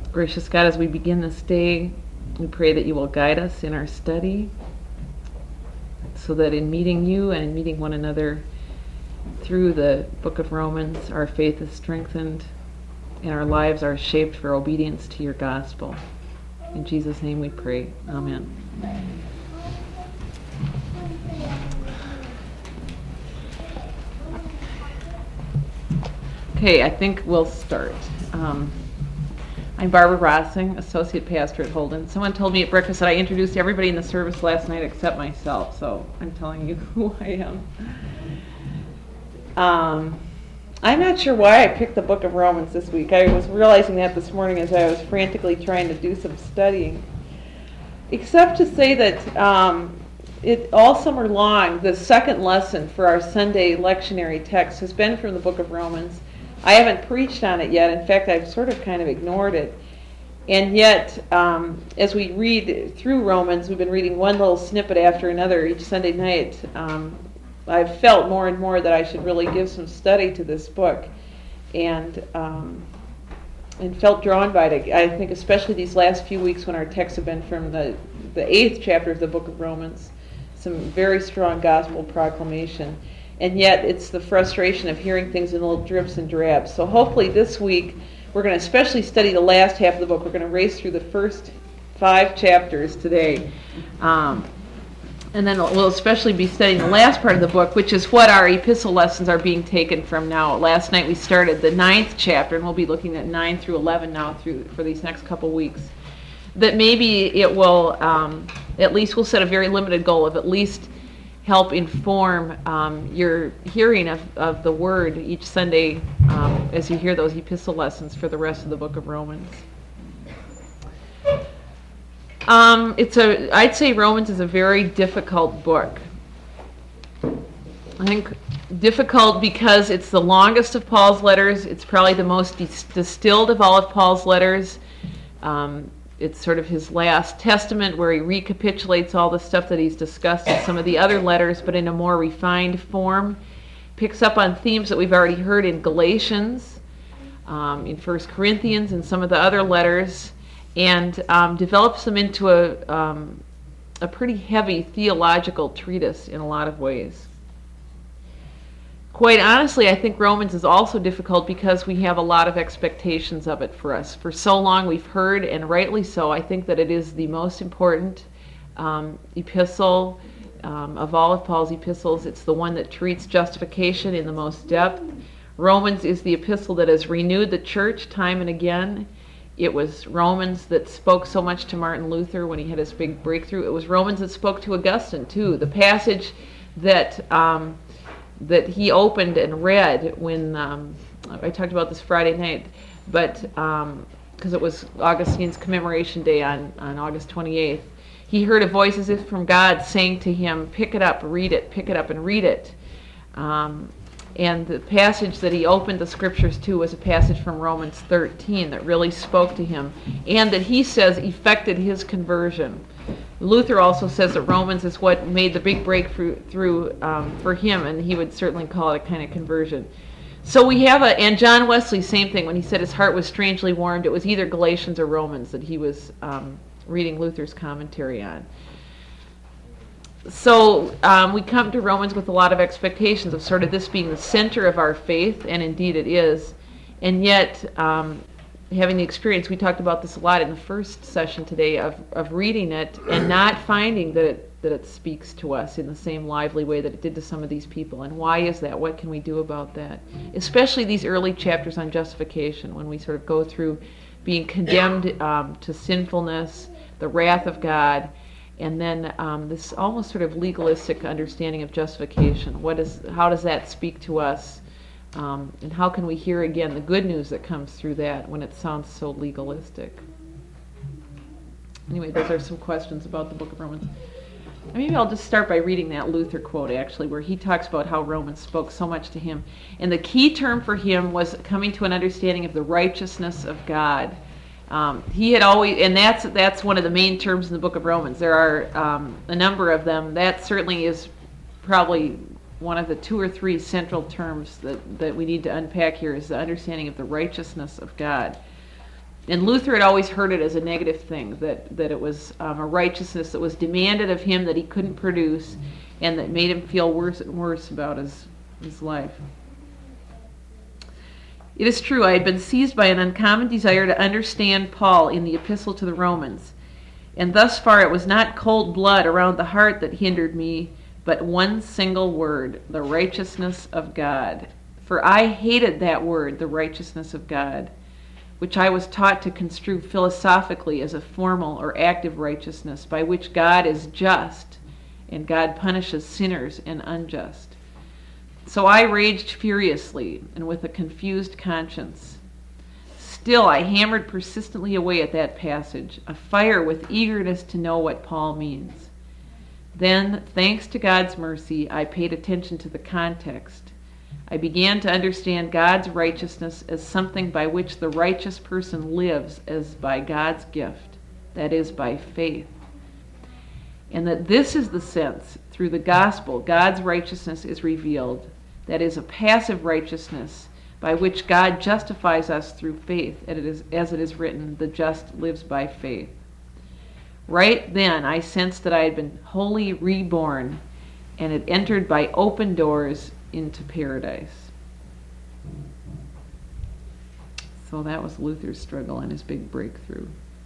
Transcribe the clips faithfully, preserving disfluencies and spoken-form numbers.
Gracious God, as we begin this day, we pray that you will guide us in our study so that in meeting you and in meeting one another through the book of Romans, our faith is strengthened and our lives are shaped for obedience to your gospel. In Jesus' name we pray. Amen. Okay, I think we'll start. Um, I'm Barbara Rossing, Associate Pastor at Holden. Someone told me at breakfast that I introduced everybody in the service last night except myself, so I'm telling you who I am. Um, I'm not sure why I picked the book of Romans this week. I was realizing that this morning as I was frantically trying to do some studying. Except to say that um, it all summer long, the second lesson for our Sunday lectionary text has been from the book of Romans. I haven't preached on it yet. In fact, I've sort of kind of ignored it. And yet, um, as we read through Romans, we've been reading one little snippet after another each Sunday night. Um, I've felt more and more that I should really give some study to this book, and um, and felt drawn by it. I think especially these last few weeks when our texts have been from the, the eighth chapter of the book of Romans, some very strong gospel proclamation. And yet it's the frustration of hearing things in little drips and drabs. So hopefully this week we're going to especially study the last half of the book. We're going to race through the first five chapters today. Um, and then we'll especially be studying the last part of the book, which is what our epistle lessons are being taken from now. Last night we started the ninth chapter, and we'll be looking at nine through eleven now through for these next couple weeks. That maybe it will, um, at least we'll set a very limited goal of at least help inform um, your hearing of, of the Word each Sunday um, as you hear those epistle lessons for the rest of the book of Romans. Um, it's a, I'd say Romans is a very difficult book. I think difficult because it's the longest of Paul's letters. It's probably the most dis- distilled of all of Paul's letters. Um, It's sort of his last testament where he recapitulates all the stuff that he's discussed in some of the other letters, but in a more refined form. Picks up on themes that we've already heard in Galatians, um, in First Corinthians, and some of the other letters, and um, develops them into a, um, a pretty heavy theological treatise in a lot of ways. Quite honestly, I think Romans is also difficult because we have a lot of expectations of it for us. For so long we've heard, and rightly so, I think that it is the most important um, epistle um, of all of Paul's epistles. It's the one that treats justification in the most depth. Romans is the epistle that has renewed the church time and again. It was Romans that spoke so much to Martin Luther when he had his big breakthrough. It was Romans that spoke to Augustine, too. The passage that... Um, that he opened and read when, um, I talked about this Friday night, but because um, it was Augustine's commemoration day on, on August twenty-eighth, he heard a voice as if from God saying to him, pick it up, read it, pick it up and read it. Um, and the passage that he opened the scriptures to was a passage from Romans thirteen that really spoke to him, and that he says effected his conversion. Luther also says that Romans is what made the big breakthrough through um, for him, and he would certainly call it a kind of conversion. So we have a, and John Wesley, same thing, when he said his heart was strangely warmed, it was either Galatians or Romans that he was um, reading Luther's commentary on. So um, we come to Romans with a lot of expectations of sort of this being the center of our faith, and indeed it is, and yet um, having the experience, we talked about this a lot in the first session today, of, of reading it and not finding that it, that it speaks to us in the same lively way that it did to some of these people. And why is that? What can we do about that? Especially these early chapters on justification, when we sort of go through being condemned um, to sinfulness, the wrath of God, and then um, this almost sort of legalistic understanding of justification. What is, how does that speak to us? Um, and how can we hear again the good news that comes through that when it sounds so legalistic? Anyway, those are some questions about the book of Romans. Maybe I'll just start by reading that Luther quote, actually, where he talks about how Romans spoke so much to him. And the key term for him was coming to an understanding of the righteousness of God. Um, he had always, and that's that's one of the main terms in the book of Romans. There are um, a number of them. That certainly is probably one of the two or three central terms that, that we need to unpack here, is the understanding of the righteousness of God. And Luther had always heard it as a negative thing, that, that it was um, a righteousness that was demanded of him that he couldn't produce, and that made him feel worse and worse about his, his life. It is true, I had been seized by an uncommon desire to understand Paul in the Epistle to the Romans, and thus far it was not cold blood around the heart that hindered me, but one single word, the righteousness of God. For I hated that word, the righteousness of God, which I was taught to construe philosophically as a formal or active righteousness by which God is just and God punishes sinners and unjust. So I raged furiously and with a confused conscience. Still, I hammered persistently away at that passage, afire with eagerness to know what Paul means. Then, thanks to God's mercy, I paid attention to the context. I began to understand God's righteousness as something by which the righteous person lives as by God's gift, that is, by faith. And that this is the sense, through the gospel, God's righteousness is revealed, that is, a passive righteousness by which God justifies us through faith, as it is, as it is written, the just lives by faith. Right then, I sensed that I had been wholly reborn and had entered by open doors into paradise. So that was Luther's struggle and his big breakthrough.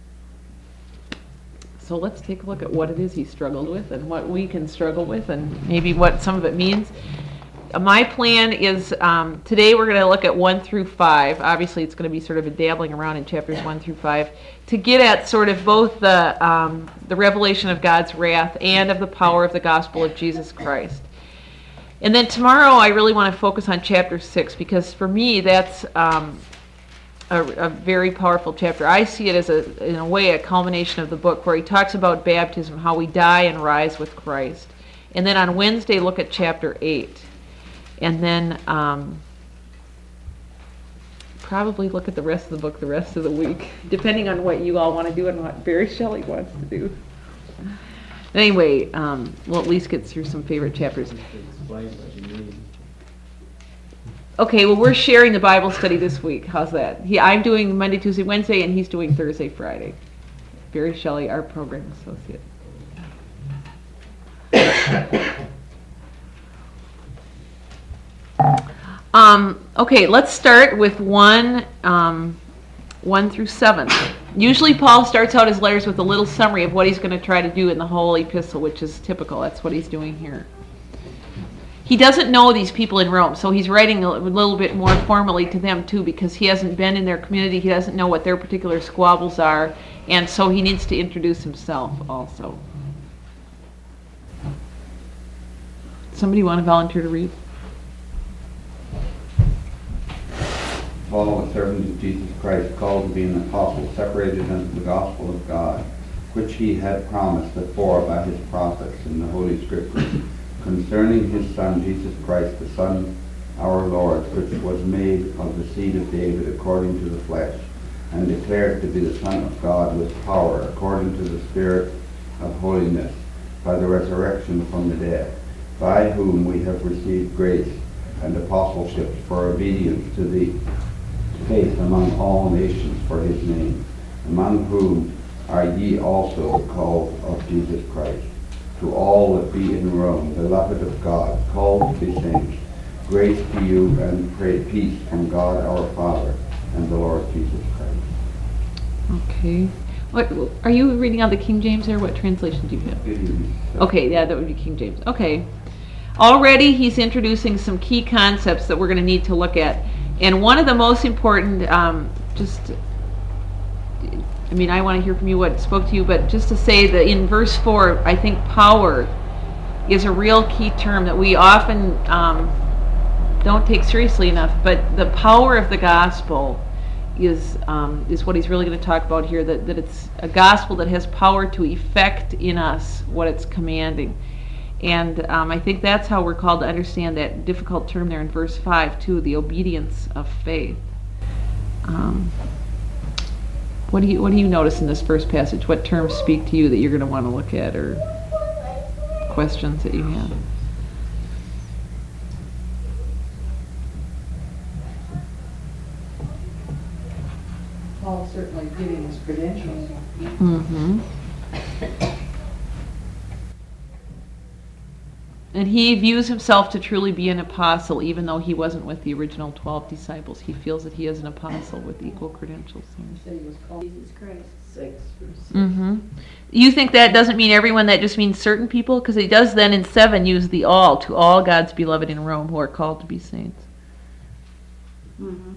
So let's take a look at what it is he struggled with and what we can struggle with and maybe what some of it means. My plan is um, today we're going to look at one through five. Obviously, it's going to be sort of a dabbling around in chapters one through five to get at sort of both the um, the revelation of God's wrath and of the power of the gospel of Jesus Christ. And then tomorrow, I really want to focus on chapter six because for me, that's um, a, a very powerful chapter. I see it as a, in a way, a culmination of the book where he talks about baptism, how we die and rise with Christ. And then on Wednesday, look at chapter eight. And then um, probably look at the rest of the book the rest of the week, depending on what you all want to do and what Barry Shelley wants to do. Anyway, um, we'll at least get through some favorite chapters. Okay, well, we're sharing the Bible study this week. How's that? He, I'm doing Monday, Tuesday, Wednesday, and he's doing Thursday, Friday. Barry Shelley, our program associate. Um, okay, let's start with one, um, one through seven. Usually Paul starts out his letters with a little summary of what he's going to try to do in the whole epistle, which is typical. That's what he's doing here. He doesn't know these people in Rome, so he's writing a little bit more formally to them too, because he hasn't been in their community. He doesn't know what their particular squabbles are, and so he needs to introduce himself also. Somebody want to volunteer to read? Paul, a servant of Jesus Christ, called to be an apostle, separated unto the gospel of God, which he had promised before by his prophets in the Holy Scriptures, concerning his Son, Jesus Christ, the Son, our Lord, which was made of the seed of David according to the flesh, and declared to be the Son of God with power, according to the Spirit of holiness, by the resurrection from the dead, by whom we have received grace and apostleship for obedience to the faith among all nations for his name, among whom are ye also called of Jesus Christ. To all that be in Rome, beloved of God, called to be saints, grace to you and pray peace from God our Father and the Lord Jesus Christ. Okay. What are you reading on the King James there? What translation do you have? Okay, yeah, that would be King James. Okay. Already he's introducing some key concepts that we're going to need to look at. And one of the most important, um, just, I mean, I want to hear from you what spoke to you, but just to say that in verse four, I think power is a real key term that we often um, don't take seriously enough. But the power of the gospel is um, is what he's really going to talk about here, that, that it's a gospel that has power to effect in us what it's commanding. And um, I think that's how we're called to understand that difficult term there in verse five, too, the obedience of faith. Um, what do you what do you notice in this first passage? What terms speak to you that you're going to want to look at, or questions that you have? Paul's certainly getting his credentials. Mm-hmm. And he views himself to truly be an apostle, even though he wasn't with the original twelve disciples. He feels that he is an apostle with equal credentials. He said he was called Jesus Christ. Six. Mm-hmm. You think that doesn't mean everyone, that just means certain people? Because he does then in seven use the all, to all God's beloved in Rome who are called to be saints. Mm-hmm.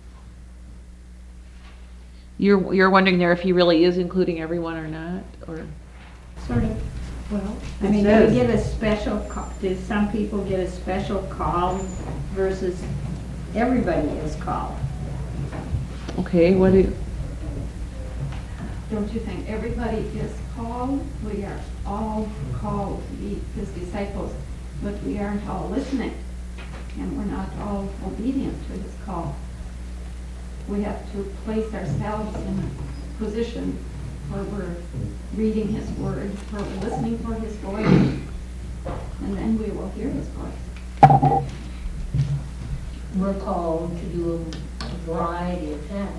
You're you're wondering there if he really is including everyone or not? Or Sort of. Well, I It mean, do says- we get a special, ca- do some people get a special call versus everybody is called? Okay, what do you... Don't you think everybody is called? We are all called to be his disciples, but we aren't all listening, and we're not all obedient to his call. We have to place ourselves in a position where we're reading his word, where we're listening for his voice, and then we will hear his voice. We're called to do a variety of tasks.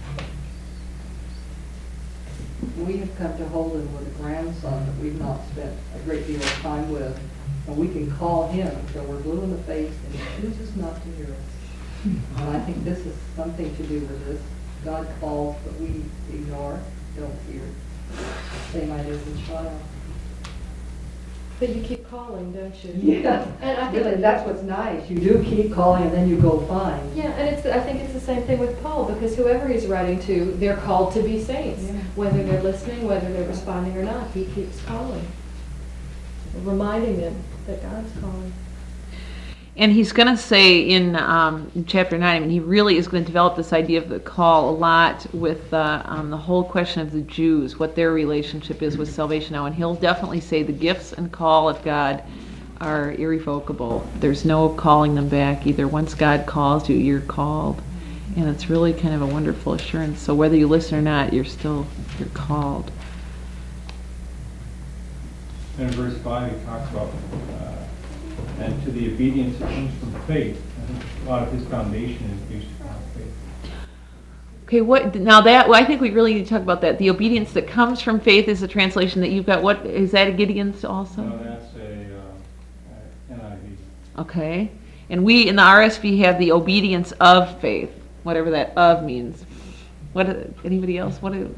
We have come to Holden with a grandson that we've not spent a great deal of time with, and we can call him until we're blue in the face, and he chooses not to hear us. And I think this is something to do with this. God calls, but we ignore, don't hear. Same idea as a child. But you keep calling, don't you? Yes, And I think really, that's what's nice. You do keep calling, and then you go find. Yeah, and it's, I think it's the same thing with Paul, because whoever he's writing to, they're called to be saints. Yeah. Whether they're listening, whether they're responding or not, he keeps calling, reminding them that God's calling. And he's going to say in, um, in chapter nine, I mean, he really is going to develop this idea of the call a lot with uh, um, the whole question of the Jews, what their relationship is with salvation now. And he'll definitely say the gifts and call of God are irrevocable. There's no calling them back either. Once God calls you, you're called. And it's really kind of a wonderful assurance. So whether you listen or not, you're still, you're called. In verse five, he talks about, uh, and to the obedience that comes from faith. I think a lot of his foundation is based upon faith. Okay, what now that well, I think we really need to talk about that. The obedience that comes from faith is a translation that you've got. What is that? A Gideon's also? No, that's a uh, N I V. Okay, and we in the R S V have the obedience of faith, whatever that of means. What? Anybody else? What? Do,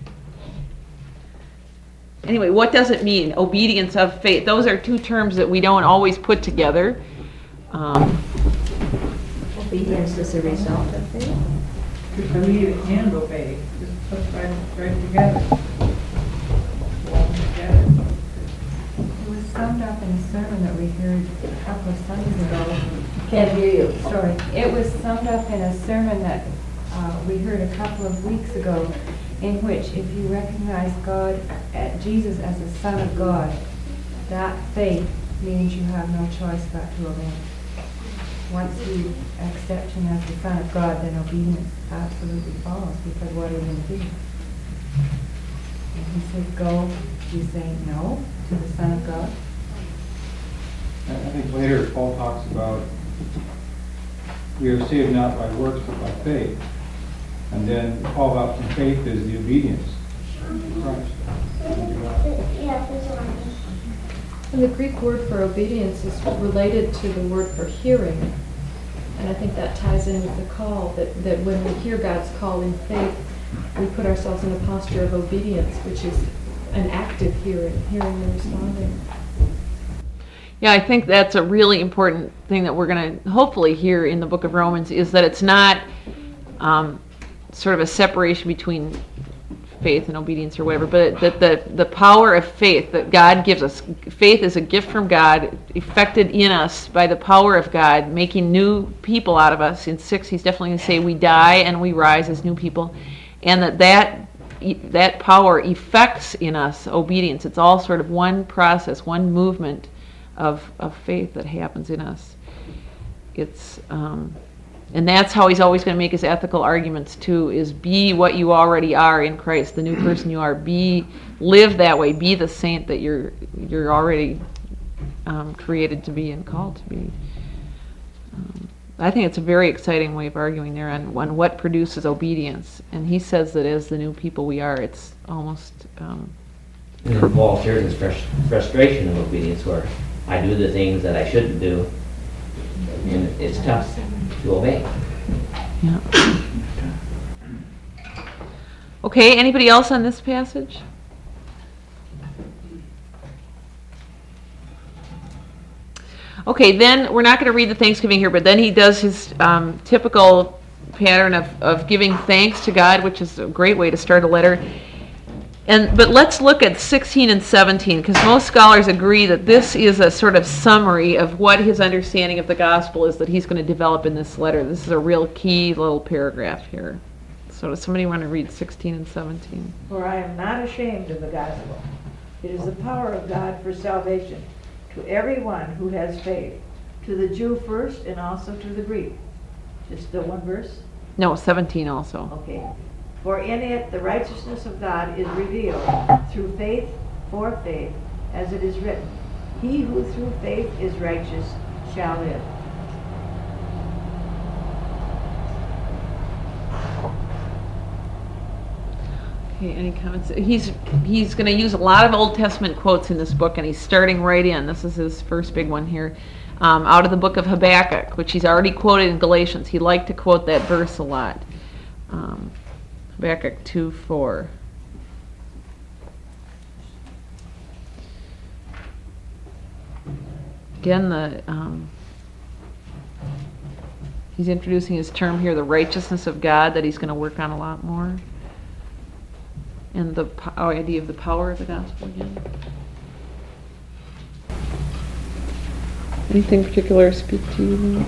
anyway, what does it mean? Obedience of faith. Those are two terms that we don't always put together. Um, Obedience is a result of faith. Believe and obey. Just put right, right together. Walk together. It was summed up in a sermon that we heard a couple of Sundays ago. Can't hear you. Sorry. It was summed up in a sermon that uh, we heard a couple of weeks ago, in which if you recognize God, uh, Jesus as the Son of God, that faith means you have no choice but to obey. Once you accept him as the Son of God, then obedience absolutely follows, because what are you going to do? And he says, go, you say no to the Son of God. I I think later Paul talks about we are saved not by works but by faith. And then the call out from faith is the obedience to Christ. And the Greek word for obedience is related to the word for hearing. And I think that ties in with the call, that, that when we hear God's call in faith, we put ourselves in a posture of obedience, which is an active hearing, hearing and responding. Yeah, I think that's a really important thing that we're going to hopefully hear in the book of Romans, is that it's not um, sort of a separation between faith and obedience or whatever, but that the, the power of faith that God gives us, faith is a gift from God, effected in us by the power of God, making new people out of us. In six, he's definitely going to say we die and we rise as new people, and that that that power effects in us obedience. It's all sort of one process, one movement of of faith that happens in us. It's um, and that's how he's always going to make his ethical arguments too, is be what you already are in Christ, the new person you are. Be, live that way. Be the saint that you're you're already um, created to be and called to be. Um, I think it's a very exciting way of arguing there on, on what produces obedience. And he says that as the new people we are, it's almost... Um, and then Paul shares his frus- frustration of obedience, where I do the things that I shouldn't do, and it's tough to obey. yeah. Okay, anybody else on this passage? Okay, then we're not going to read the Thanksgiving here, but then he does his um, typical pattern of, of giving thanks to God, which is a great way to start a letter. And but let's look at sixteen and seventeen, because most scholars agree that this is a sort of summary of what his understanding of the gospel is that he's going to develop in this letter. This is a real key little paragraph here. So does somebody want to read sixteen and seventeen? For I am not ashamed of the gospel. It is the power of God for salvation to everyone who has faith, to the Jew first and also to the Greek. Just the one verse? No, seventeen also. Okay. For in it the righteousness of God is revealed through faith for faith, as it is written, he who through faith is righteous shall live. Okay, any comments? He's he's going to use a lot of Old Testament quotes in this book, and he's starting right in. This is his first big one here, um, out of the book of Habakkuk, which he's already quoted in Galatians. He liked to quote that verse a lot. Um, Habakkuk two four. Again, the um, he's introducing his term here, the righteousness of God, that he's going to work on a lot more. And the po- oh, idea of the power of the gospel again. Anything particular speak to you?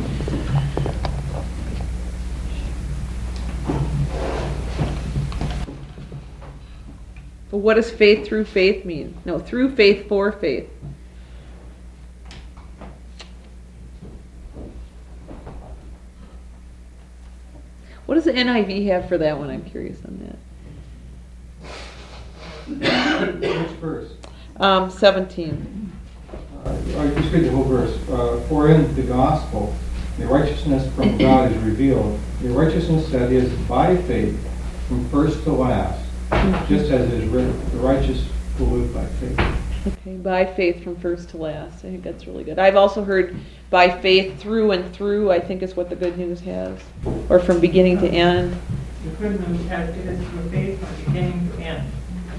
But what does faith through faith mean? No, through faith for faith. What does the N I V have for that one? I'm curious on that. Which verse? Um, seventeen. Uh, I just read the whole verse. Uh, For in the gospel, the righteousness from God is revealed. The righteousness that is by faith from first to last, just as it is written, the righteous will live by faith. Okay, by faith from first to last. I think that's really good. I've also heard by faith through and through, I think is what the Good News has. Or from beginning to end. The Good News has it is through faith from beginning to end.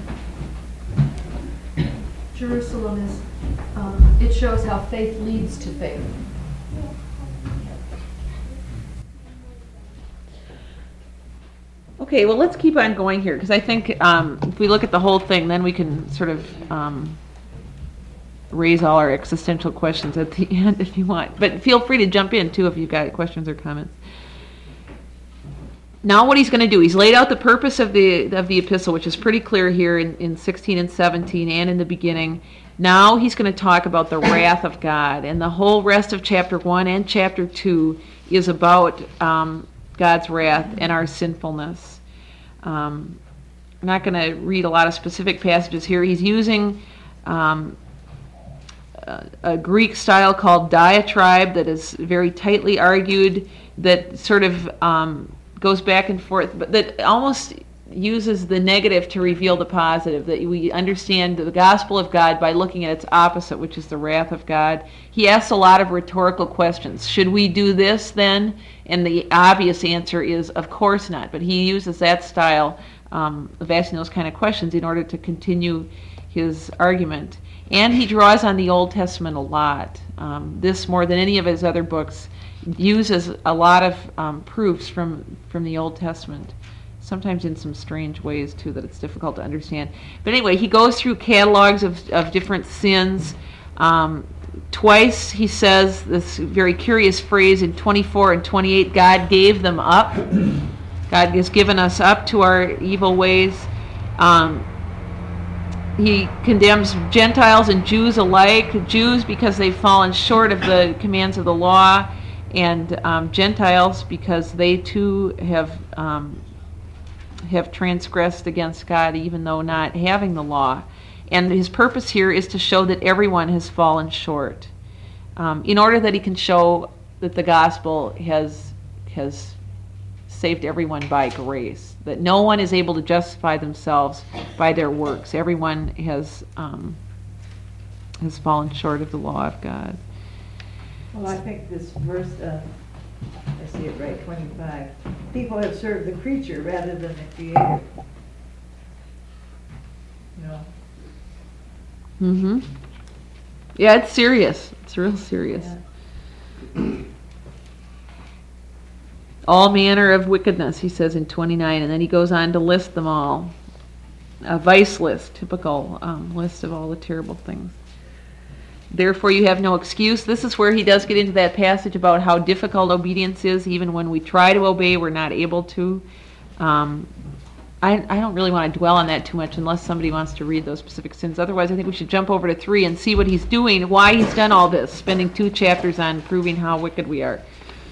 Jerusalem is, um, it shows how faith leads to faith. Okay, well, let's keep on going here, because I think um, if we look at the whole thing, then we can sort of um, raise all our existential questions at the end if you want. But feel free to jump in, too, if you've got questions or comments. Now what he's going to do, he's laid out the purpose of the of the epistle, which is pretty clear here in, in sixteen and seventeen and in the beginning. Now he's going to talk about the wrath of God, and the whole rest of chapter one and chapter two is about um, God's wrath and our sinfulness. Um, I'm not going to read a lot of specific passages here. He's using um, a, a Greek style called diatribe that is very tightly argued, that sort of um, goes back and forth, but that almost uses the negative to reveal the positive, that we understand the gospel of God by looking at its opposite, which is the wrath of God. He asks a lot of rhetorical questions. Should we do this then? And the obvious answer is, of course not. But he uses that style um, of asking those kind of questions in order to continue his argument. And he draws on the Old Testament a lot. Um, this, more than any of his other books, uses a lot of um, proofs from, from the Old Testament. Sometimes in some strange ways, too, that it's difficult to understand. But anyway, he goes through catalogs of, of different sins. Um, twice he says this very curious phrase in twenty-four and twenty-eight, God gave them up. God has given us up to our evil ways. Um, he condemns Gentiles and Jews alike. Jews because they've fallen short of the commands of the law, and um, Gentiles because they too have... Um, have transgressed against God, even though not having the law. And his purpose here is to show that everyone has fallen short, um, in order that he can show that the gospel has has saved everyone by grace, that no one is able to justify themselves by their works. Everyone has um, has fallen short of the law of God. Well, I think this verse, uh, I see it right, twenty-five. People have served the creature rather than the Creator. You know, Mm-hmm. Yeah, it's serious. It's real serious. Yeah. All manner of wickedness, he says in twenty-nine, and then he goes on to list them all. A vice list, typical um, list of all the terrible things. Therefore you have no excuse. This is where he does get into that passage about how difficult obedience is. Even when we try to obey, we're not able to. Um, I, I don't really want to dwell on that too much unless somebody wants to read those specific sins. Otherwise, I think we should jump over to three and see what he's doing, why he's done all this, spending two chapters on proving how wicked we are.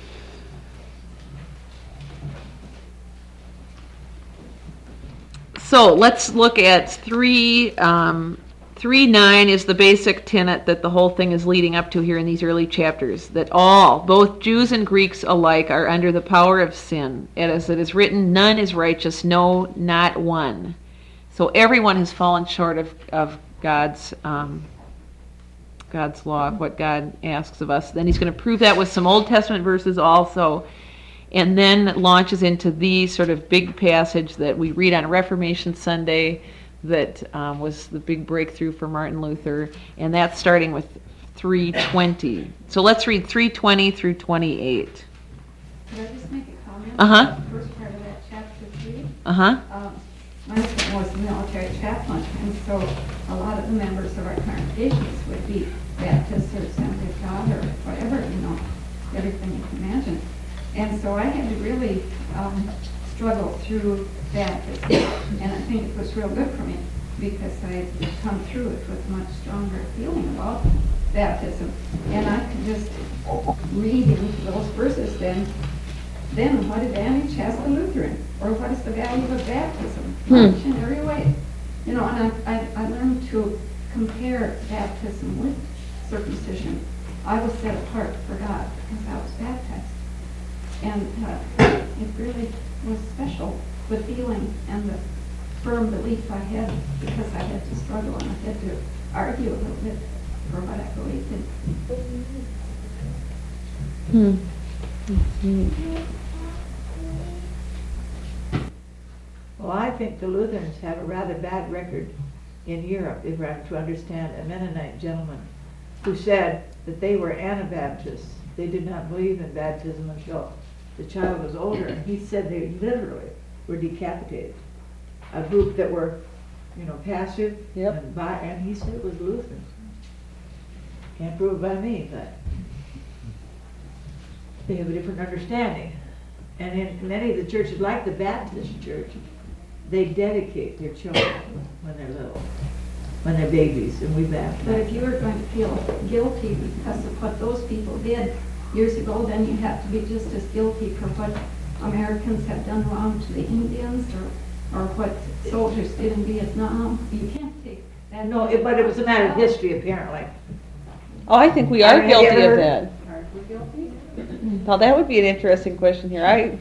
So let's look at three. Um, three nine is the basic tenet that the whole thing is leading up to here in these early chapters, that all, both Jews and Greeks alike, are under the power of sin. And as it is written, none is righteous, no, not one. So everyone has fallen short of, of God's um, God's law, of what God asks of us. Then he's going to prove that with some Old Testament verses also, and then launches into the sort of big passage that we read on Reformation Sunday that um, was the big breakthrough for Martin Luther, and that's starting with three twenty. So let's read three twenty through twenty-eight. Could I just make a comment? Uh-huh. on the first part of that chapter three? Uh-huh. Um, my husband was a military chaplain, and so a lot of the members of our congregations would be Baptists or Assembly of God or whatever, you know, everything you can imagine. And so I had to really um, struggle through that, and I think it was real good for me because I had come through it with much stronger feeling about baptism. And I could just read into those verses then, then what advantage has the Lutheran? Or what is the value of baptism? Much in every way. You know, and I, I, I learned to compare baptism with circumcision. I was set apart for God because I was baptized. And uh, it really was special, the feeling and the firm belief I had, because I had to struggle and I had to argue a little bit for what I believed in. Hmm. well, I think the Lutherans have a rather bad record in Europe, if I'm to understand a Mennonite gentleman who said that they were Anabaptists. They did not believe in baptism until the child was older, and he said they literally were decapitated. A group that were, you know, passive, Yep. and, by, and he said it was Lutherans. Can't prove it by me, but they have a different understanding. And in many of the churches, like the Baptist church, they dedicate their children when they're little, when they're babies, and we baptize. But if you were going to feel guilty because of what those people did years ago, then you have to be just as guilty for what Americans have done wrong to the Indians or, or what soldiers did in Vietnam. You can't take that. No, it, but it was a matter of history, apparently. Oh, I think we are Have you guilty ever- of that. Are we guilty? Now, that would be an interesting question here. I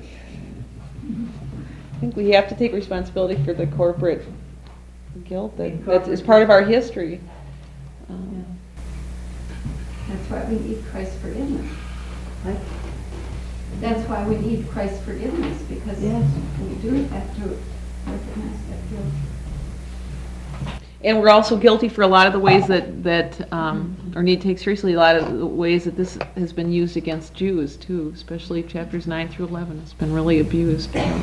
think we have to take responsibility for the corporate guilt that that's, is part of our history. Um, That's why we need Christ's forgiveness. What? That's why we need Christ's forgiveness, because Yes. we do have to recognize that guilt. And we're also guilty for a lot of the ways that, that um, or need to take seriously a lot of the ways that this has been used against Jews, too, especially chapters nine through eleven. It's been really abused by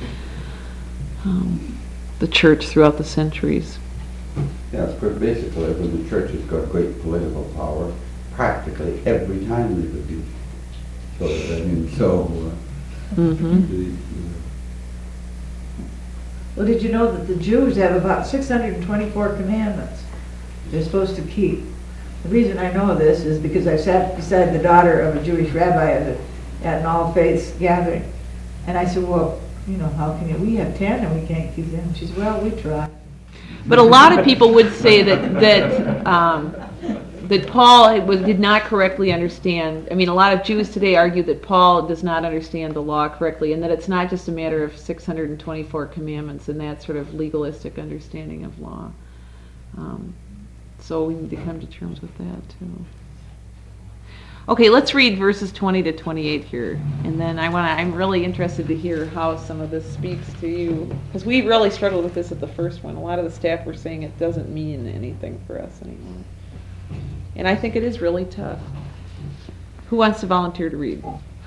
um, the church throughout the centuries. Yes, but basically, when the church has got great political power, practically every time they would do. So, I mean, so, uh, Mm-hmm. the- Well, did you know that the Jews have about six hundred twenty-four commandments they're supposed to keep? The reason I know this is because I sat beside the daughter of a Jewish rabbi at, a, at an all-faiths gathering. And I said, well, you know, how can you, we have ten and we can't keep them. She said, well, we try. But a lot of people would say that that um, that Paul was, did not correctly understand. I mean, a lot of Jews today argue that Paul does not understand the law correctly, and that it's not just a matter of six hundred twenty-four commandments and that sort of legalistic understanding of law. Um, so we need to come to terms with that too. Okay, let's read verses twenty to twenty-eight here, and then I want to. I'm really interested to hear how some of this speaks to you, because we really struggled with this at the first one. A lot of the staff were saying it doesn't mean anything for us anymore, and I think it is really tough. Who wants to volunteer to read?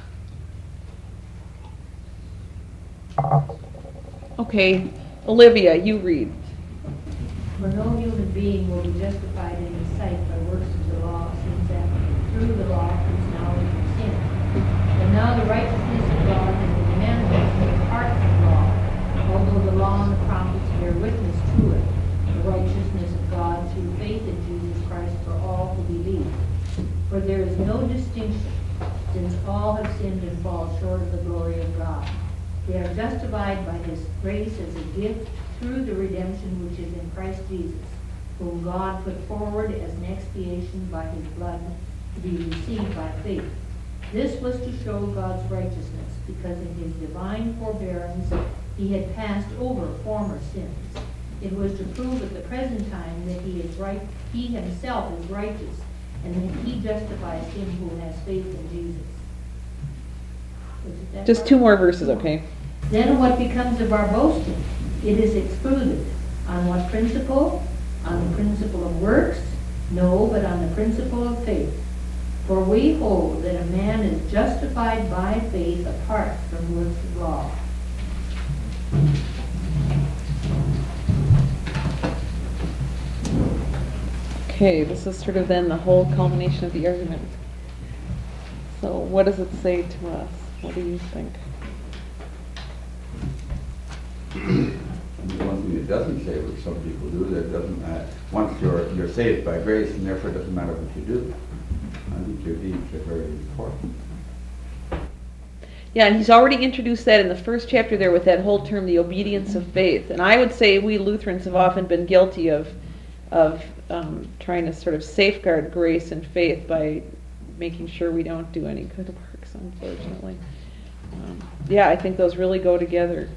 Okay, Olivia, you read. For no human being will be justified in his sight by works of the law, since that through the law comes knowledge of sin. And now the righteousness of God has been manifested apart from the law, although the law and the prophets bear witness to it, the righteousness of God through faith in Jesus Christ for all who believe. For there is no distinction, since all have sinned and fall short of the glory of God. They are justified by his grace as a gift through the redemption which is in Christ Jesus, whom God put forward as an expiation by his blood to be received by faith. This was to show God's righteousness, because in his divine forbearance he had passed over former sins. It was to prove at the present time that he is right, he himself is righteous, and that he justifies him who has faith in Jesus. Was it that Just part? two more verses, okay? Then what becomes of our boasting? It is excluded. On what principle? On the principle of works? No, but on the principle of faith. For we hold that a man is justified by faith apart from works of law. Okay, this is sort of then the whole culmination of the argument. So what does it say to us? What do you think? The one thing it doesn't say, which some people do, that doesn't matter. Once you're you're saved by grace, and therefore it doesn't matter what you do. I think your deeds are very important. Yeah, and he's already introduced that in the first chapter there with that whole term, the obedience of faith. And I would say we Lutherans have often been guilty of of um, trying to sort of safeguard grace and faith by making sure we don't do any good works, unfortunately. Um, yeah, I think those really go together.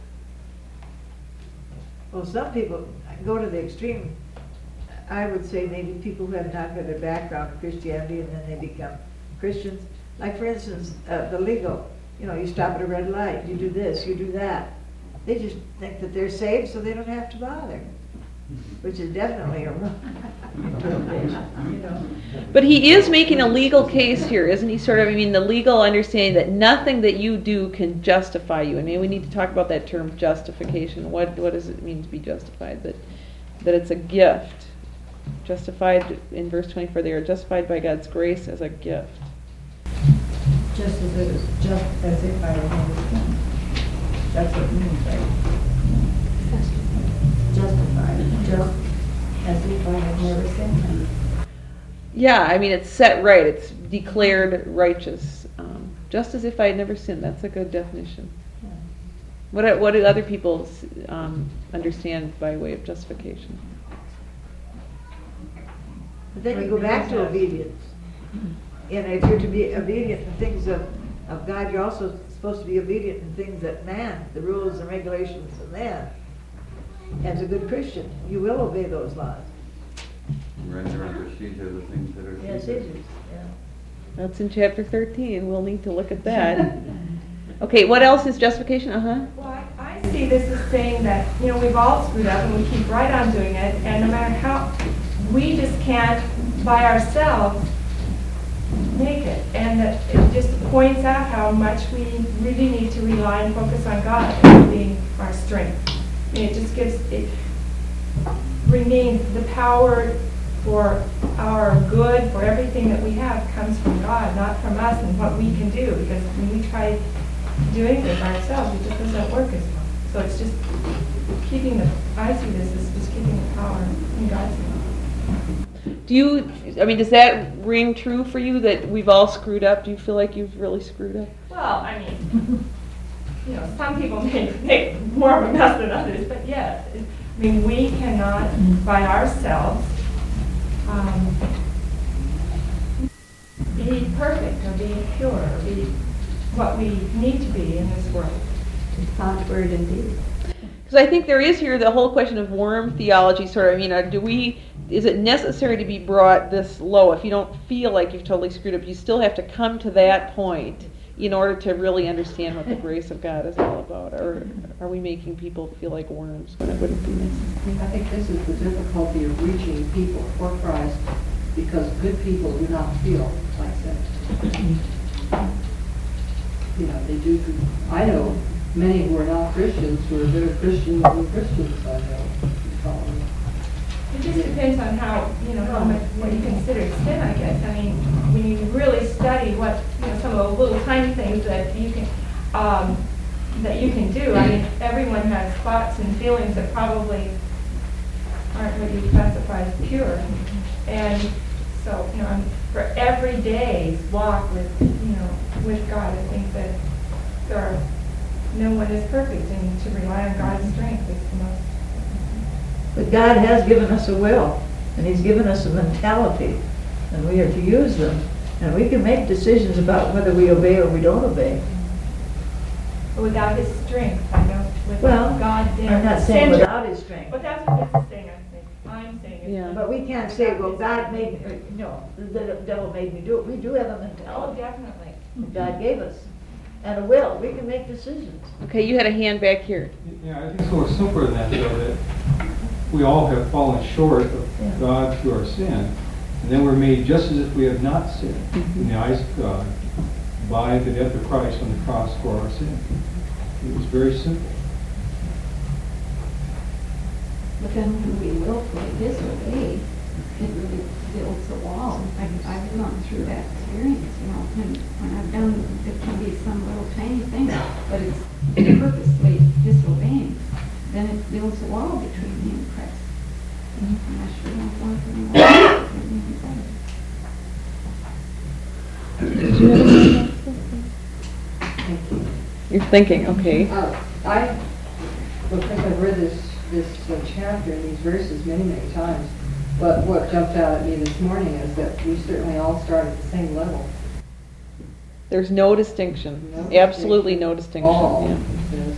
Well, some people go to the extreme. I would say maybe people who have not had a background in Christianity and then they become Christians. Like, for instance, uh, the legal, you know, you stop at a red light, you do this, you do that. They just think that they're saved so they don't have to bother, which is definitely a wrong. You know. But he is making a legal case here, isn't he? Sort of, I mean, the legal understanding that nothing that you do can justify you. I mean, we need to talk about that term justification. What what does it mean to be justified? That that it's a gift. Justified in verse twenty-four, they are justified by God's grace as a gift. Just as it is, just as if I were never sinned. That's what it means, right? Justified, just as if I had never sinned. Yeah, I mean, it's set right. It's declared righteous. Um, just as if I had never sinned. That's a good definition. Yeah. What what do other people um, understand by way of justification? But then you go back to obedience. And if you're to be obedient in things of, of God, you're also supposed to be obedient in things that man, the rules and regulations of man. As a good Christian, you will obey those laws. Render under Caesar the things that are Yes, Caesar's. it is. Yeah. That's in chapter thirteen. We'll need to look at that. Okay, what else is justification? Uh-huh. Well, I, I see this as saying that, you know, we've all screwed up and we keep right on doing it, and no matter how, we just can't, by ourselves, make it. And that it just points out how much we really need to rely and focus on God as being our strength. I mean, it just gives, it remains the power for our good, for everything that we have, comes from God, not from us and what we can do. Because when we try doing it by ourselves, it just doesn't work as well. So it's just keeping the, I see this as just keeping the power in God's hand. Do you, I mean, does that ring true for you that we've all screwed up? Do you feel like you've really screwed up? Well, I mean, you know, some people may make more of a mess than others, but yeah, it, I mean, we cannot by ourselves um, be perfect or be pure or be what we need to be in this world. Odd word indeed. Because I think there is here the whole question of worm theology, sort of. I mean, uh, do we? Is it necessary to be brought this low? If you don't feel like you've totally screwed up, you still have to come to that point in order to really understand what the grace of God is all about. Or are we making people feel like worms when it wouldn't be necessary? I think this is the difficulty of reaching people for Christ, because good people do not feel like that. You know, they do. I know many who are not Christians who are better Christians than Christians I know. Um, It just depends on how, you know, how much, what you consider sin, I guess. I mean, when you really study what, you know, some of the little tiny things that you can, um, that you can do. I mean, everyone has thoughts and feelings that probably aren't what you classify as pure. And so, you know, for every day's walk with, you know, with God, I think that there are, no one is perfect, and to rely on God's strength is the most. But God has given us a will, and He's given us a mentality, and we are to use them. And we can make decisions about whether we obey or we don't obey. But without His strength, I don't, without Well, God there. I'm not saying without His strength. But that's what this is saying, I think. I'm saying it. Yeah. But we can't say, well, God made me, no, the devil made me do it. We do have a Oh, mentality definitely. that God gave us, and a will. We can make decisions. Okay, you had a hand back here. Yeah, I think it's a little simpler than that, though, that we all have fallen short of Yeah. God through our sin, and then we're made just as if we have not sinned Mm-hmm. in the eyes of God by the death of Christ on the cross for our sin. It was very simple. But then when we willfully disobey, it really builds a wall. I've, I've gone through that experience, you know, when, when I've done, it can be some little tiny thing, but it's purposely disobeying, then it builds a wall between me and Christ. And I sure don't want any more between me and Christ. Thank you. You're thinking, okay. Uh, I don't think I've read this, this uh, chapter and these verses many, many times, but what jumped out at me this morning is that we certainly all start at the same level. There's no distinction. No Absolutely no distinction. All. Yeah. Yes.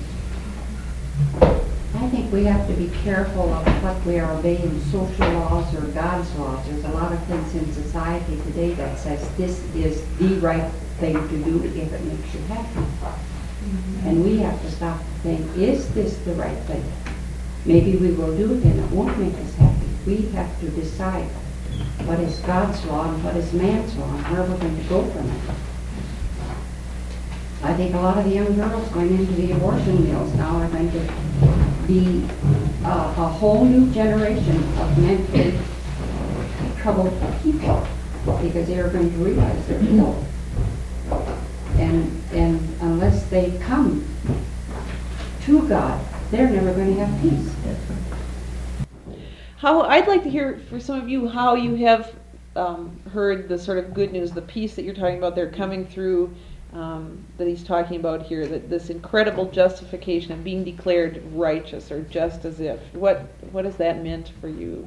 I think we have to be careful of what we are obeying, social laws or God's laws. There's a lot of things in society today that says this is the right thing to do if it makes you happy. Mm-hmm. And we have to stop and think, is this the right thing? Maybe we will do it and it won't make us happy. We have to decide what is God's law and what is man's law and where we're going to go from it. I think a lot of the young girls going into the abortion mills now are going to be uh, a whole new generation of mentally troubled people because they are going to realize they're ill. And, and unless they come to God, they're never going to have peace. How I'd like to hear for some of you how you have um, heard the sort of good news, the peace that you're talking about there coming through, um, that he's talking about here, that this incredible justification of being declared righteous or just as if. What what has that meant for you?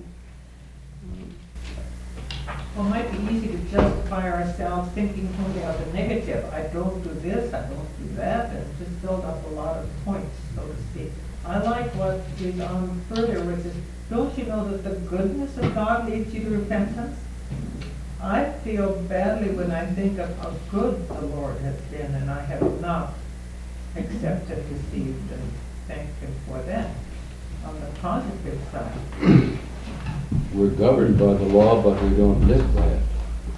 Well, it might be easy to justify ourselves thinking only of the negative. I don't do this, I don't do that, and just build up a lot of points, so to speak. I like what is on further, which is, don't you know that the goodness of God leads you to repentance? I feel badly when I think of how good the Lord has been, and I have not accepted, received, and thanked Him for that. On the positive side. We're governed by the law, but we don't live by it.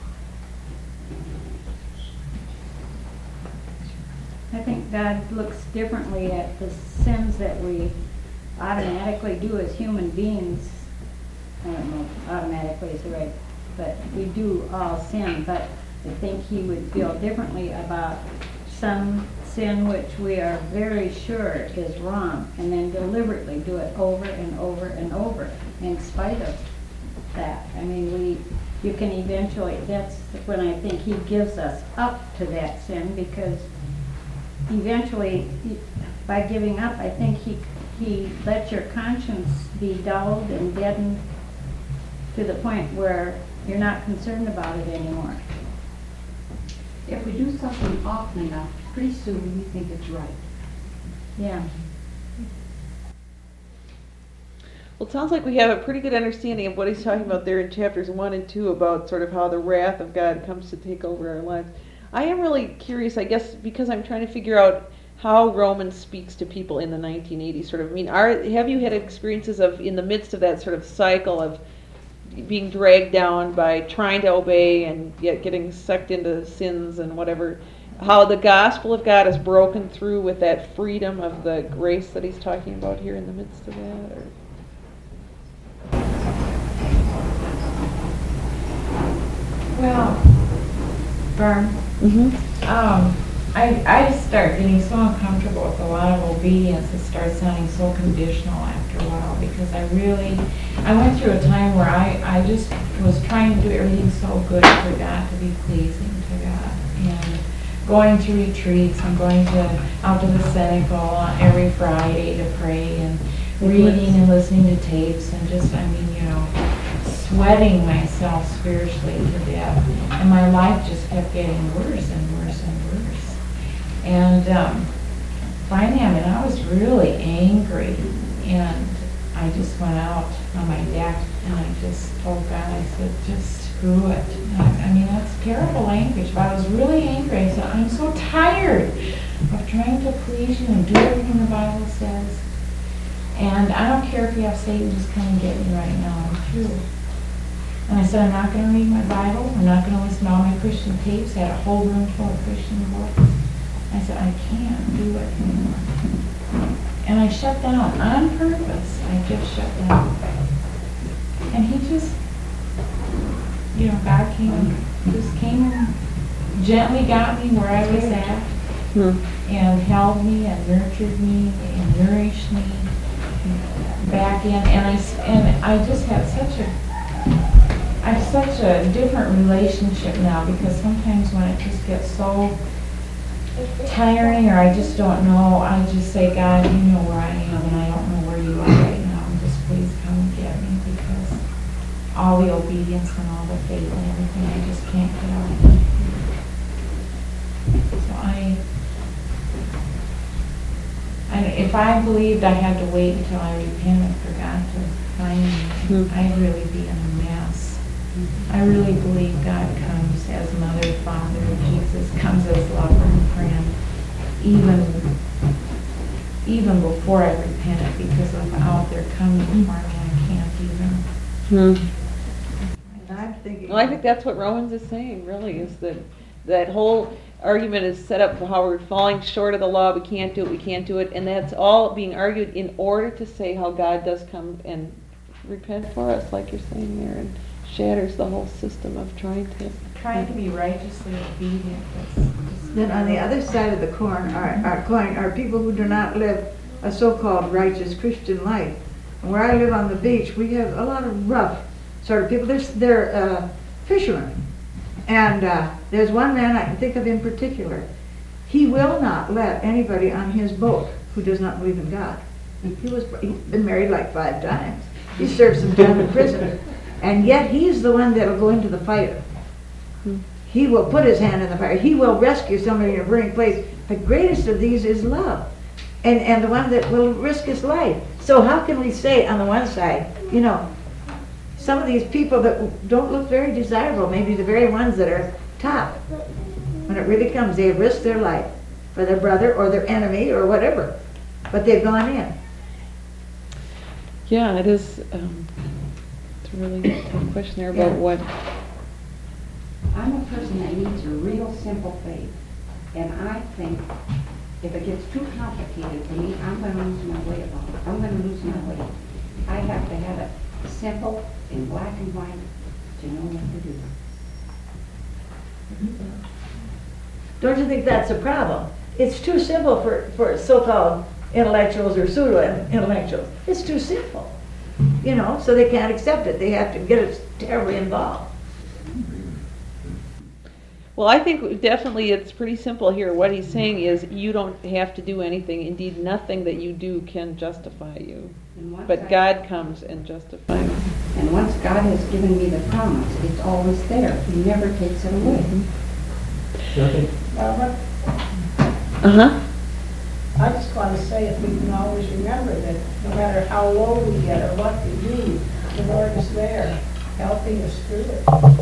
I think God looks differently at the sins that we automatically do as human beings. I don't know if automatically is the right, but we do all sin, but I think He would feel differently about some sin which we are very sure is wrong, and then deliberately do it over and over and over in spite of that. I mean, we, you can eventually, that's when I think He gives us up to that sin, because eventually, by giving up, I think he he lets your conscience be dulled and deadened to the point where you're not concerned about it anymore. if we do something often enough, pretty soon we think it's right. Yeah. Well, it sounds like we have a pretty good understanding of what he's talking about there in chapters one and two about sort of how the wrath of God comes to take over our lives. I am really curious, I guess, because I'm trying to figure out how Romans speaks to people in the nineteen eighties. Sort of, I mean, are have you had experiences of, in the midst of that sort of cycle of being dragged down by trying to obey and yet getting sucked into sins and whatever, how the gospel of God is broken through with that freedom of the grace that he's talking about here in the midst of that? Or? Well, Vern, Mm-hmm. um, I, I just start getting so uncomfortable with a lot of obedience. It starts sounding so conditional after a while because I really, I went through a time where I, I just was trying to do everything so good for God, to be pleasing to God. And going to retreats and going to out to the Senegal every Friday to pray and reading and listening to tapes and just, I mean, you know, sweating myself spiritually to death. And my life just kept getting worse and worse and worse. And um, finally, I mean, I was really angry. And I just went out on my deck and I just told God, I said, just screw it. I, I mean, that's terrible language, but I was really angry. I said, I'm so tired of trying to please you and do everything the Bible says. And I don't care if you have Satan just come and get me right now. I'm through. And I said, I'm not going to read my Bible. I'm not going to listen to all my Christian tapes. I had a whole room full of Christian books. I said, I can't do it anymore. And I shut down on purpose. I just shut down. And he just, you know, God came, just came and gently got me where I was at hmm. and held me and nurtured me and nourished me back in. And I, and I just had such a I have such a different relationship now because sometimes when it just gets so tiring or I just don't know, I just say, God, you know where I am and I don't know where you are right now. And just please come and get me because all the obedience and all the faith and everything, I just can't get out of it. So I, I, if I believed I had to wait until I repented for God to find me, mm-hmm. I'd really be in a mess. I really believe God comes as mother, father, Jesus comes as lover and friend, even even before I repented, because without their coming for me, I can't even. Hmm. And I'm thinking. Well, I think that's what Romans is saying, really, is that that whole argument is set up for how we're falling short of the law, we can't do it, we can't do it, and that's all being argued in order to say how God does come and repent for us, like you're saying there, and shatters the whole system of trying to trying to be righteously obedient. Then on the other side of the coin are, are coin are people who do not live a so-called righteous Christian life. And where I live on the beach, we have a lot of rough sort of people. They're, they're uh, fishermen, and uh, there's one man I can think of in particular. He will not let anybody on his boat who does not believe in God. He was he's been married like five times. He served some time in prison. And yet he's the one that will go into the fire. Hmm. He will put his hand in the fire. He will rescue somebody in a burning place. The greatest of these is love. And and the one that will risk his life. So how can we say on the one side, you know, some of these people that don't look very desirable, maybe the very ones that are top, when it really comes, they have risked their life for their brother or their enemy or whatever. But they've gone in. Yeah, it is. Um, It's a really tough question there about yeah. what. I'm a person that needs a real simple faith. And I think if it gets too complicated for me, I'm going to lose my way about it. I'm going to lose my way. I have to have it simple, in black and white, to know what to do. Don't you think that's a problem? It's too simple for, for so-called intellectuals or pseudo-intellectuals. It's too simple. You know, so they can't accept it. They have to get it terribly involved. Well, I think definitely it's pretty simple here. What he's saying is you don't have to do anything. Indeed, nothing that you do can justify you. But God comes and justifies. And once God has given me the promise, it's always there. He never takes it away. Okay. Barbara, Uh-huh. I just want to say if we can always remember that no matter how low we get or what we do, the Lord is there, helping us through it.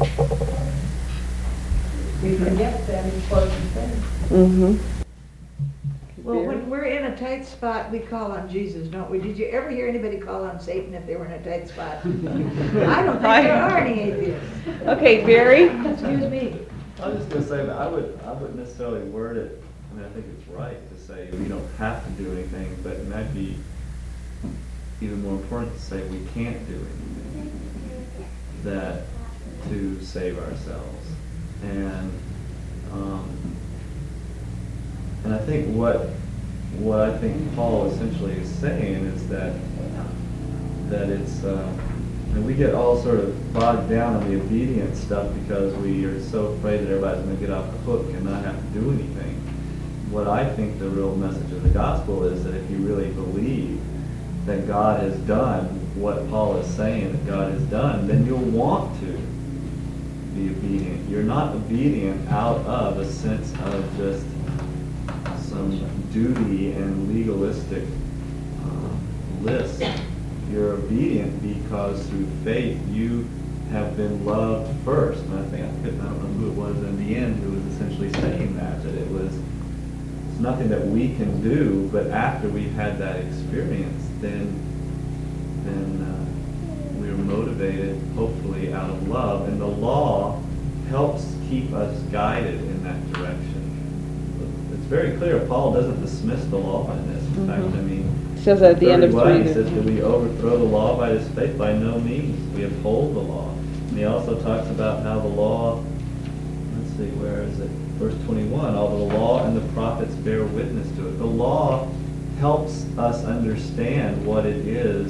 We forget that important thing. Mm-hmm. Well, when we're in a tight spot, we call on Jesus, don't we? Did you ever hear anybody call on Satan if they were in a tight spot? I don't think there are any atheists. Okay, Barry? Excuse me. I was just gonna say that I would, I wouldn't necessarily word it, I mean, I think it's right to say we don't have to do anything, but it might be even more important to say we can't do anything, that to save ourselves. And, um, and I think what, what I think Paul essentially is saying is that, that it's, uh, and we get all sort of bogged down on the obedience stuff because we are so afraid that everybody's going to get off the hook and not have to do anything. What I think the real message of the gospel is that if you really believe that God has done what Paul is saying that God has done, then you'll want to be obedient. You're not obedient out of a sense of just some duty and legalistic uh, list. You're obedient because through faith you have been loved first. And I think, I don't know who it was in the end who was essentially saying that, that it was it's nothing that we can do, but after we've had that experience, then, then uh, we're motivated, hopefully, out of love. And the law helps keep us guided in that direction. It's very clear, Paul doesn't dismiss the law in this. In mm-hmm. fact, I mean, says at the end of three. He says, do we overthrow the law by this faith? By no means. We uphold the law. And he also talks about how the law, let's see, where is it? Verse twenty-one, although the law and the prophets bear witness to it. The law helps us understand what it is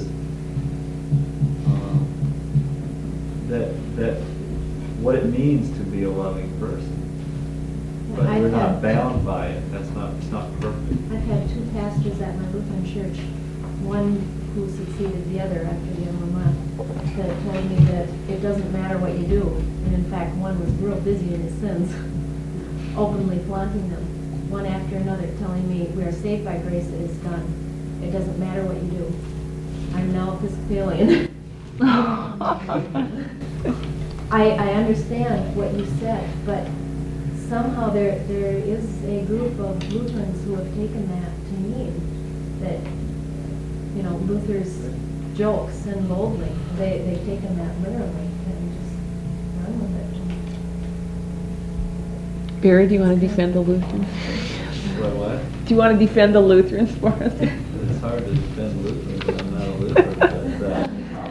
um, that, that, what it means to be a loving person. But I've we're not had- bound by it. That's not, it's not perfect. I've had two pastors at my Lutheran church, one who succeeded the other after the other month, that told me that it doesn't matter what you do. And in fact, one was real busy in his sins, openly flaunting them, one after another, telling me, we are saved by grace, it is done. It doesn't matter what you do. I'm now Episcopalian. I, I understand what you said, but somehow there there is a group of Lutherans who have taken that to mean that, you know, Luther's jokes and boldly, they, they've taken that literally and just run with it. Barry, do you want to defend the Lutherans? What, what? Do you want to defend the Lutherans for us? It's hard to defend Lutherans when I'm not a Lutheran, but, uh,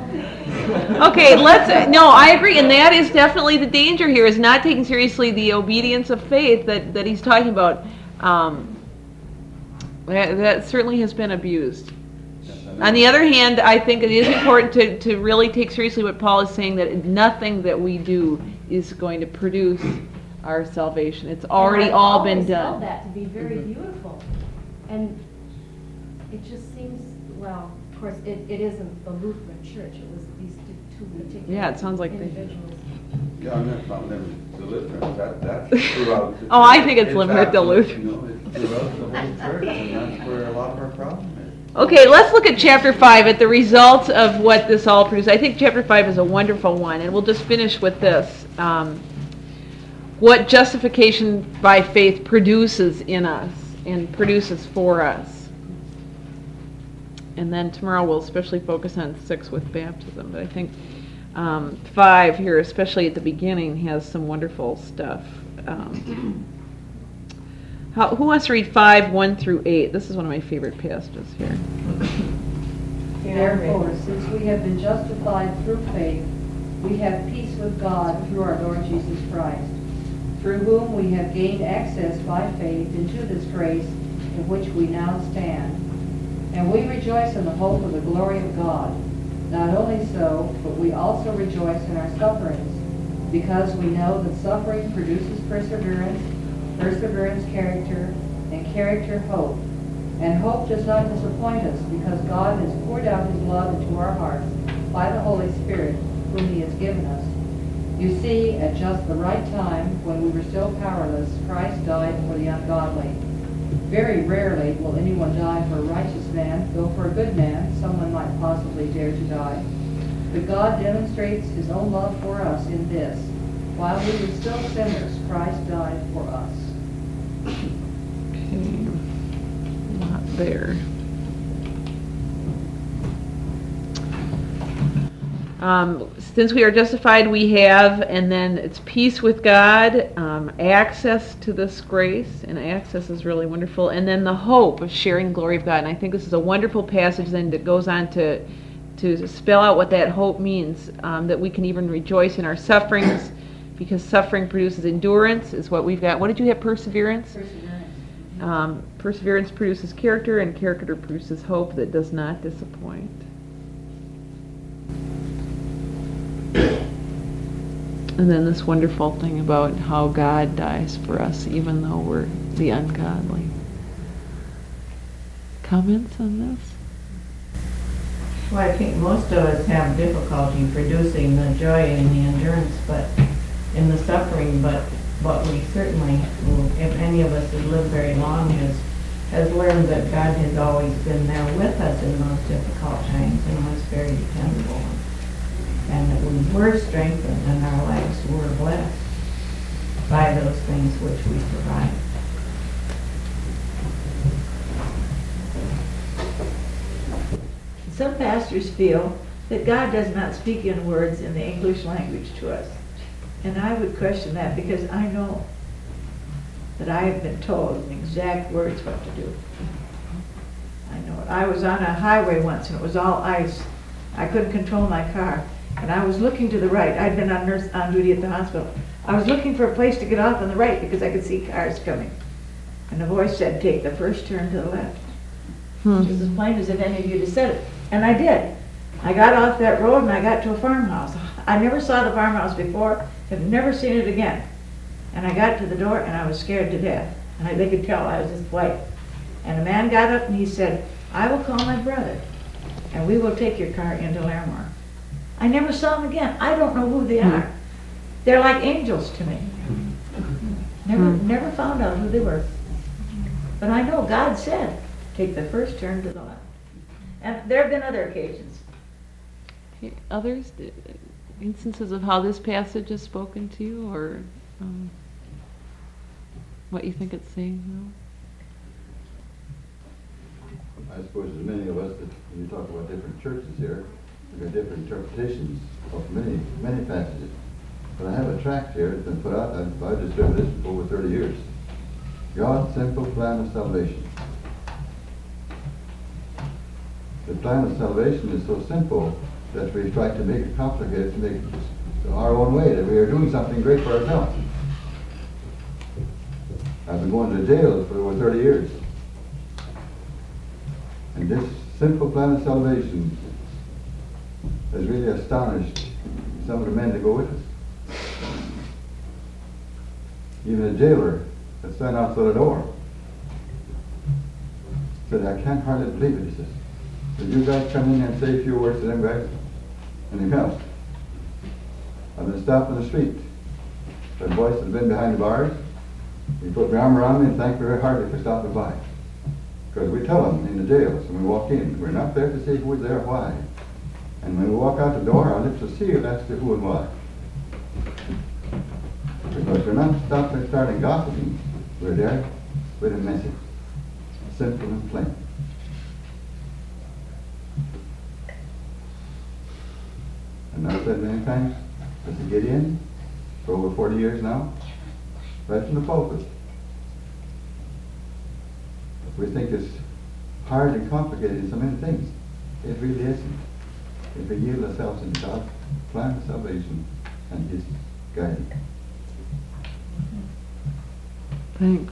Okay, let's, no, I agree, and that is definitely the danger here, is not taking seriously the obedience of faith that, that he's talking about. Um, that, that certainly has been abused. On the other hand, I think it is important to, to really take seriously what Paul is saying, that nothing that we do is going to produce our salvation. It's already all been done. I always felt that to be very mm-hmm. beautiful. And it just seems, well, of course, it, it isn't the Lutheran church. It was these two particular Yeah, it sounds like individuals. Yeah, I'm not about limited to Lutherans. That, that's throughout. Oh, I think it's limited to Lutherans. You know, it's throughout the whole church, and that's where a lot of our problem is. Okay, let's look at chapter five, at the results of what this all produced. I think chapter five is a wonderful one, and we'll just finish with this. Um, what justification by faith produces in us and produces for us. And then tomorrow we'll especially focus on six with baptism. But I think um, five here, especially at the beginning, has some wonderful stuff. Um, how, who wants to read five, one through eight? This is one of my favorite passages here. Therefore, since we have been justified through faith, we have peace with God through our Lord Jesus Christ, through whom we have gained access by faith into this grace in which we now stand. And we rejoice in the hope of the glory of God. Not only so, but we also rejoice in our sufferings, because we know that suffering produces perseverance, perseverance character, and character hope. And hope does not disappoint us, because God has poured out his love into our hearts by the Holy Spirit, whom he has given us. You see, at just the right time, when we were still powerless, Christ died for the ungodly. Very rarely will anyone die for a righteous man, though for a good man, someone might possibly dare to die. But God demonstrates his own love for us in this: while we were still sinners, Christ died for us. Okay. Not there. Um, since we are justified, we have, and then it's peace with God, um, access to this grace, and access is really wonderful, and then the hope of sharing the glory of God. And I think this is a wonderful passage then that goes on to to spell out what that hope means, um, that we can even rejoice in our sufferings, because suffering produces endurance, is what we've got. What did you have? Perseverance? Perseverance. Um, perseverance produces character, and character produces hope that does not disappoint. And then this wonderful thing about how God dies for us, even though we're the ungodly. Comments on this? Well, I think most of us have difficulty producing the joy and the endurance, but in the suffering, but what we certainly, if any of us have lived very long, has has learned that God has always been there with us in those difficult times and was very dependable. And that we were strengthened and our lives were blessed by those things which we provide. Some pastors feel that God does not speak in words in the English language to us. And I would question that, because I know that I have been told in exact words what to do. I know it. I was on a highway once and it was all ice. I couldn't control my car. And I was looking to the right. I'd been on nurse on duty at the hospital. I was looking for a place to get off on the right because I could see cars coming. And the voice said, take the first turn to the left. Hmm. It was as plain as if any of you had said it. And I did. I got off that road and I got to a farmhouse. I never saw the farmhouse before, have never seen it again. And I got to the door and I was scared to death. And I, they could tell I was just white. And a man got up and he said, I will call my brother and we will take your car into Larimore. I never saw them again. I don't know who they are. They're like angels to me. Never, never found out who they were. But I know God said, take the first turn to the left. And there have been other occasions. Okay. Others? Instances of how this passage is spoken to you, or um, what you think it's saying? I suppose there's many of us that, when you talk about different churches here, there are different interpretations of many, many passages. But I have a tract here that's been put out. I've, I've distributed this for over thirty years. God's simple plan of salvation. The plan of salvation is so simple that we try to make it complicated, to make it our own way, that we are doing something great for ourselves. I've been going to jail for over thirty years. And this simple plan of salvation has really astonished some of the men that go with us. Even a jailer that stand outside the door said, I can't hardly believe it. He says, will you guys come in and say a few words to them guys? And he comes. I've been stopped in the street. That boys that have been behind the bars, he put my arm around me and thanked me very heartily for stopping by. Because we tell them in the jails when we walk in, we're not there to say who's there, why. And when we walk out the door, our lips are sealed as to who and why. Because we're not stopping starting gossiping. We're there with a message. Simple and plain. And I've said many times, as a Gideon, for over forty years now, right from the pulpit. We think it's hard and complicated in so many things. It really isn't. If we yield ourselves in God's plan of salvation and His guidance. Thanks.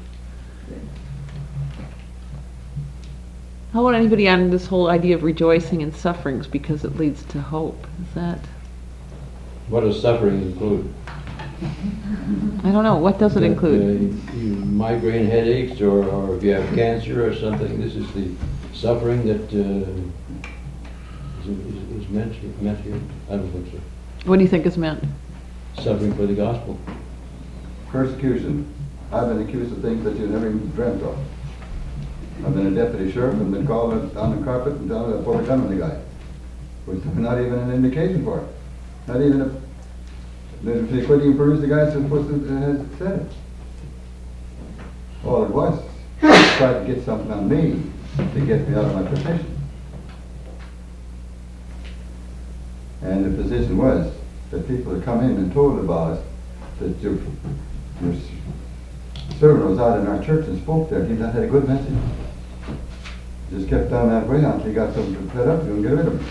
How about anybody on this whole idea of rejoicing in sufferings because it leads to hope? Is that? What does suffering include? I don't know. What does it That, include? Uh, you migraine headaches, or, or if you have cancer or something, this is the suffering that uh, is, is, is meant, meant here? I don't think so. What do you think is meant? suffering for the gospel. Persecution. I've been accused of things that you never even dreamt of. I've been a deputy sheriff and been called on the carpet and down to pull a gun on the guy. With not even an indication for it. Not even a, if they couldn't even produce the guy who's supposed to have said it. All it was, tried to get something on me to get me out of my position. And the position was that people had come in and told about us that your, your servant was out in our church and spoke there. He had a good message. Just kept down that way until he got something fed up and get rid of him.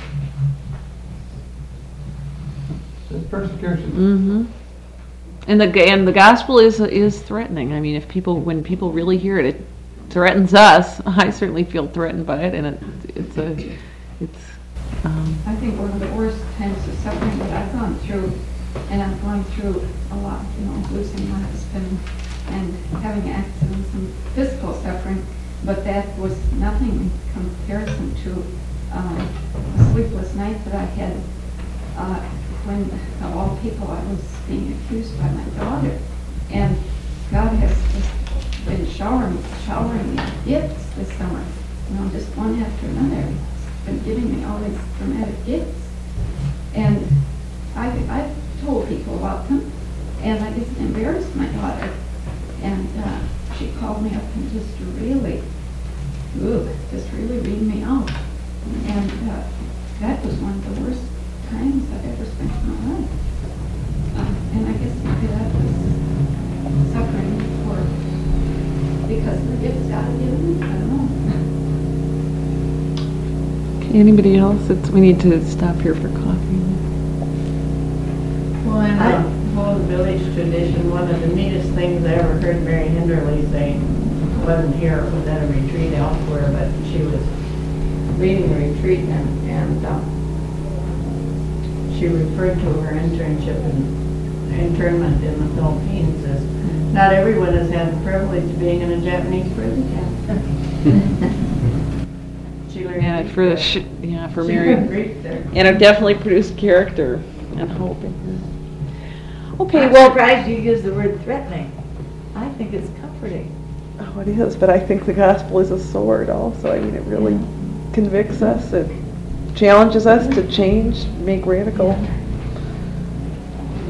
It's persecution. Mm-hmm. And the and the gospel is is threatening. I mean, if people when people really hear it, it threatens us. I certainly feel threatened by it, and it, it's a it's. Um, I think one of the worst times of suffering that I've gone through, and I've gone through a lot, you know, losing my husband and having accidents and physical suffering, but that was nothing in comparison to um, a sleepless night that I had uh, when, of all people, I was being accused by my daughter. And God has just been showering, showering me with gifts this summer, you know, just one after another. He's been giving me all these dramatic gifts. And I, I've told people about them, and I just embarrassed my daughter. And uh, she called me up and just really, ooh, just really read me out. And uh, that was one of the worst times I've ever spent in my life. Uh, and I guess maybe that was suffering for, because of the gifts God had given me. I don't know. okay, anybody else? It's, we need to stop here for coffee. Well, in the whole village tradition, one of the neatest things I ever heard Mary Hinderly say, wasn't here, it was at a retreat elsewhere, but she was reading the retreat, and, and uh, she referred to her internship and internment in the Philippines as not everyone has had the privilege of being in a Japanese prison camp. She learned Yeah, Greek for the there. sh- yeah for She Mary, learned Greek there. and it definitely produced character and hope in her. Okay, I'm well, surprised you used the word threatening. I think it's comforting. oh, it is, but I think the gospel is a sword also. I mean, it really convicts us, it challenges us to change, make radical